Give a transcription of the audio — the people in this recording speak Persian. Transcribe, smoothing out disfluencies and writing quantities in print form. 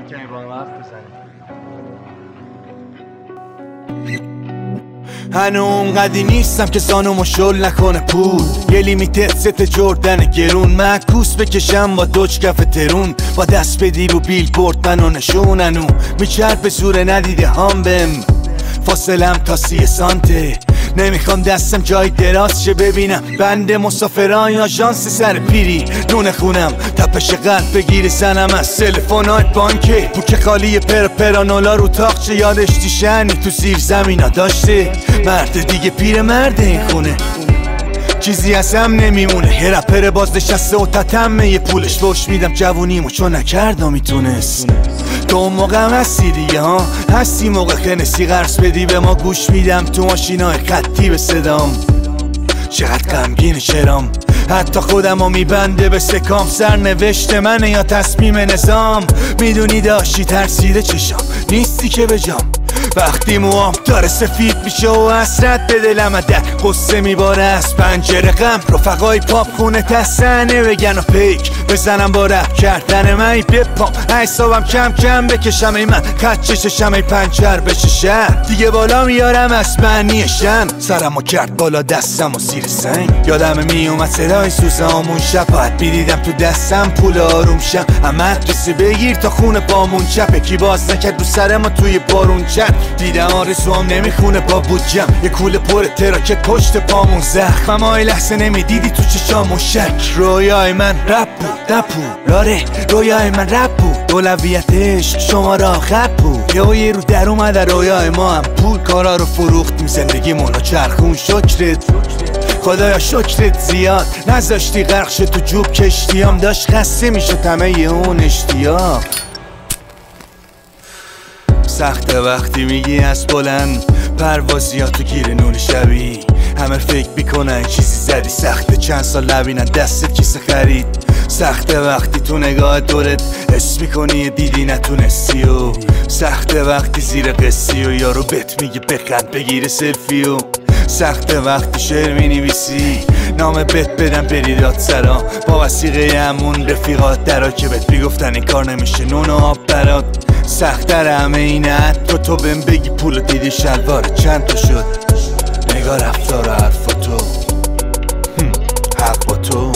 کنیم با هم حرف بزنیم. هنو اونقدی نیستم که زانومو شل نکنه پول. یه لیمیتد ست جردن گرون معکوس بکشم با دوج کف ترون. با دست بدی رو بیل بورد منو نشوننو میچرب زور ندیده هم بهم. فاصلم تا 30 سانته نمیخوام دستم جای دراز شه ببینم بنده مسافران یا آژانس سر پیری. نون خونم تپش قلب بگیری زنم از تلفن‌های بانکی. بوک خالی پرانولا رو تاقچه یادش دیشنی تو زیر زمینا داشته. مرد دیگه پیر مرد این خونه چیزی از هم نمیمونه. یه رپر باز نشسته و تتمه یه پولش بوش میدم جوونیمو چون نکردم میتونست. تو اون موقع هم هستی دیگه ها هستی موقع خنسی قرص بدی به ما گوش میدم تو ماشینای خطی به صدام. چقدر غمگین چرام حتی خودمو میبنده به سکام. سرنوشت منه یا تصمیم نظام میدونی داشتی ترسیده چشام نیستی که بجام. وقتی موام داره سفید میشه و حسرت به دلم در قصه میباره از پنجره غم. رفقای پاپ خونه تسنه بگن و پیک بزنم با رپ کردن من بپام. حسابم کم کم بکشم ای من خط چششم ای پنچر بشه شهر دیگه بالا میارم از معنی شم. سرمو کرد بالا دستم و زیر سنگ یادم میومد صدای سوزامون شب باید میدیدم تو دستم پول آروم شم. مدرسه بگیر تا خونه بامون چپه کی باز نکرد رو سر ما توی بارون چپ. دیدم آرزوام نمیخونه با بودجم یه کوله پر تراکت پشت پامون زخم. اما ای لحظه نمیدیدی تو چشامون شک. رویای من رپ بود نپود لاره رویای من رپ بود اولویتش شما را خط بود. یه رو در اومده رویای ما هم پول کارا رو فروختیم زندگیمون رو چرخون. شکرت خدایا شکرت زیاد نذاشتی غرق شد تو جوب کشتیام. داشت خسته میشد همه اون اشتیاق. سخته وقتی میگی از بلند پروازی ها تو گیر نون شبی. همه فکر میکنن چیزی زدی سخته چند سال لبینن دستت کیسه خرید. سخته وقتی تو نگاه دورت حس میکنی دیدی نتونستی و سخته وقتی زیر قصی و یارو بهت میگه بخند بگیره سلفی و سخته وقتی شعر مینویسی نام بهت بدم بری دادسرا با وثیقه همون رفیقات درا که بهت میگفتن این کار نمیشه نون و آب برات. سخت‌تر همه اینه تو بهم بگی پول دیدی شلوار چند تا شد. نگاه رفتار و حرف تو حق با تو